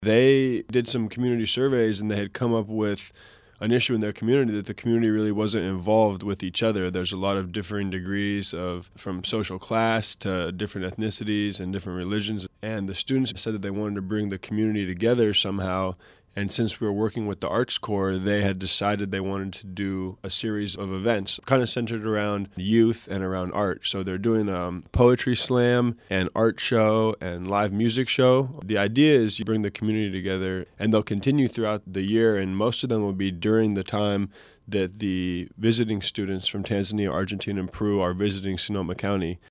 They did some community surveys and they had come up with an issue in their community that the community really wasn't involved with each other. There's a lot of differing degrees from social class to different ethnicities and different religions. And the students said that they wanted to bring the community together somehow. And since we were working with the Arts Corps, they had decided they wanted to do a series of events kind of centered around youth and around art. So they're doing a poetry slam, and art show, and live music show. The idea is you bring the community together, and they'll continue throughout the year, and most of them will be during the time that the visiting students from Tanzania, Argentina, and Peru are visiting Sonoma County.